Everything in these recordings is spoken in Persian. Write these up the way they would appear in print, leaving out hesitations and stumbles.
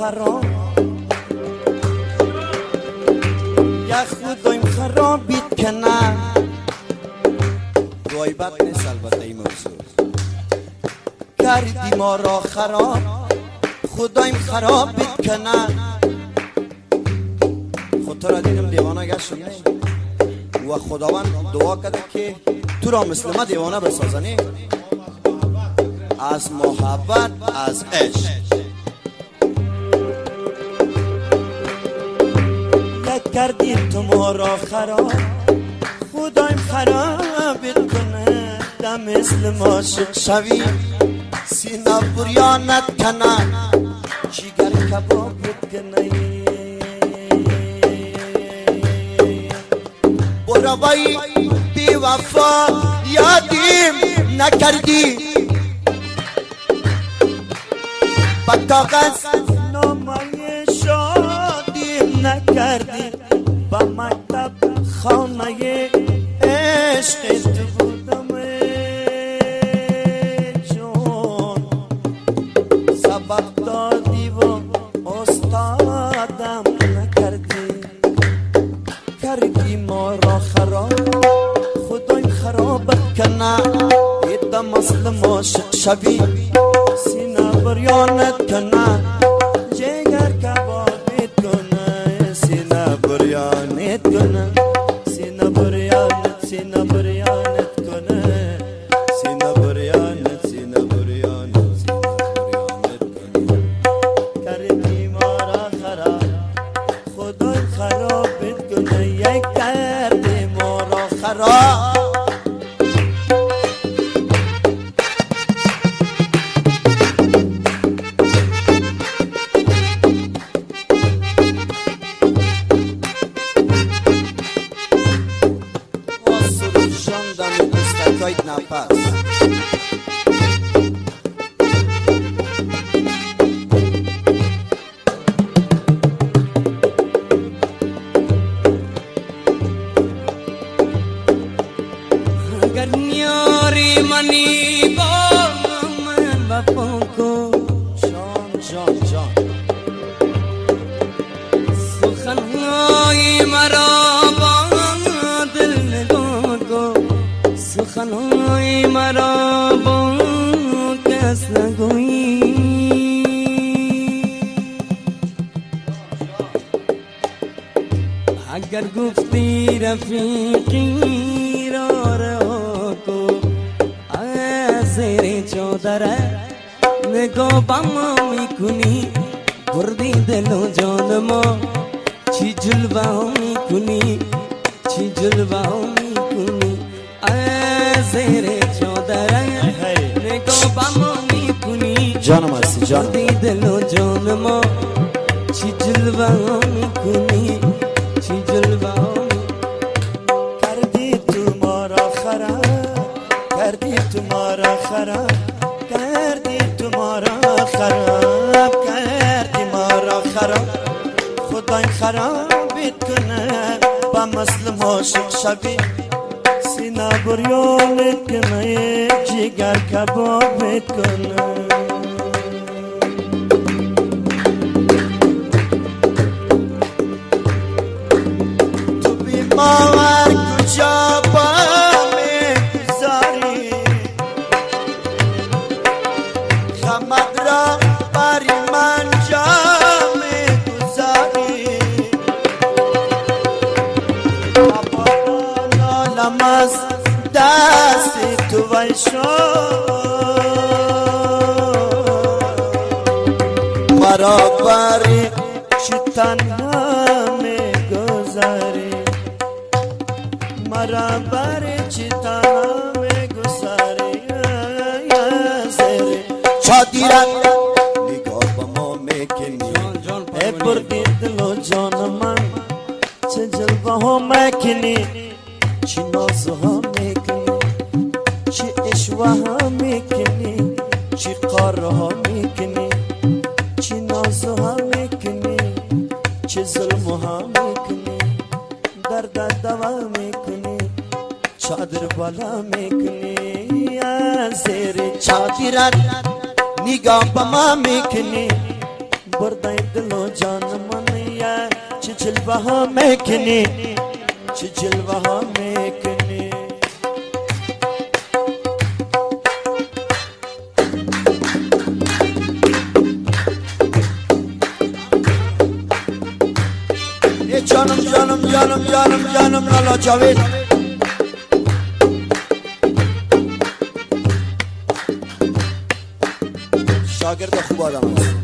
خراب یا خودم خرابید که نه غیبت نیست البته این موضوع کردی ما را خراب خدایم خرابید که نه خود تو را دیدم دیوانه گشتم و خداوند دعا کرده که تو را مثل ما دیوانه بسازنی از محبت از عشق یک کردی تو ما را خراب خدایم خرابت کنه دم مثل ما عاشق شوی سینه بریانت کنه جگر کبابت کنه برای بی وفا یادیم نکردی با کاغذ نامه شادیم نکردی با مکتب خانه عشق تو بودم جون سبق دادی و استادم نکردی کردی ما را خراب خدایم خرابت کنه ایدم مسلم عاشق شوی سینه بریانت کنه جگر کبابت کنه سینه بریانت کنه سینه بریانت سینه بریانت کنه سینه بریانت سینه بریانت سینه بریانت کنه کردی ما را خراب خدایم خرابت کنه یک کردی ما را خراب نفس اگر نیاری منی با من وفا کن جان جان جان سخنهای مرا با دل نگاه کن سخنهای مرا با کس نگویی اگر گفتی رفیقی را رها کن از زیر چادر نگاه با ما میکنی بردی دل و جان ما چی جلوه ها میکنی چی جلوه ها میکنی زیر چادر نگاه با ما میکنی جانم هستی جانم بردی دل و جان ما چی جلوه ها میکنی چی جلوه ها کردی تو ما را خراب کردی تو ما را خراب کردی تو ما را خراب کردی ما را خراب خدایم خرابت کنه با مسلم عاشق شوی سینه بریانت کنه جگر کبابت کنه تو بی ماور کجا با میگذاری غمت را بری من جا میگذاری نالم دست تو وی مرا بری چی تنها میگذاری مرا بری چی تنها میگذاری چادیرت نگاه با ما میکنی ای بردی دل و جان من چه جلوه ها میکنی چی نازه ها میکنی چی اشوه ها میکنی چی قاره ها میکنی چی نازه ها میکنی چی ظلم ها میکنی درد دوا میکنی چادر بالا میکنی از زیر چادرت نگاه با ما میکنی برده دل و جان منیه چه جلوه ها میکنی چه جلوه ها میکنی جانم جانم جانم جانم جانم لالا جاوید شاگرد خوب آدم است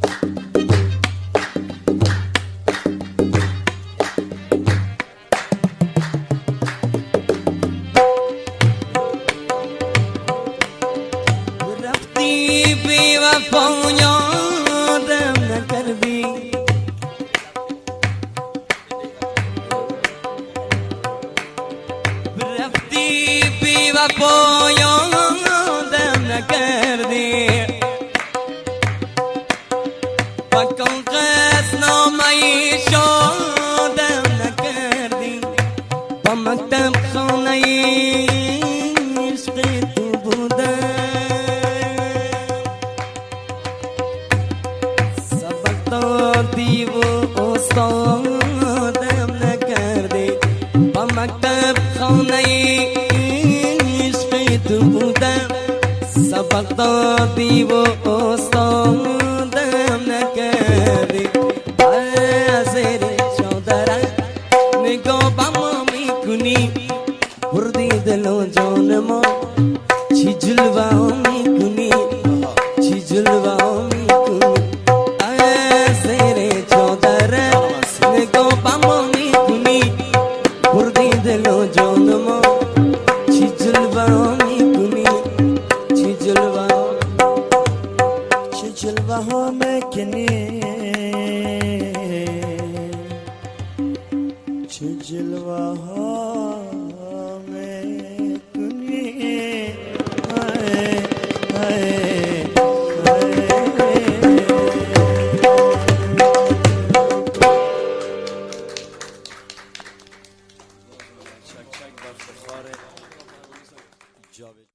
رفتی بی وفا یادم نکردی رفتی بی وفا یادم نکردی و کاغذ نامه شادم نکردی با مکتب خانه عشق تو بوده سبق دادی و استادم نکردی با مکتب خانه عشق تو بودم سبق دادی و استادم نکردی از زیر چادرت نگاه با ما میکنی بردی دل و جان ما چی جلوه میکنی چی جلوه میکنی از زیر چادرت نگاه با ما میکنی بردی دل و جان ما چی جلوه میکنی چی جلوه چه جلوه ها میکنی چه جلوه ها میکنی های های های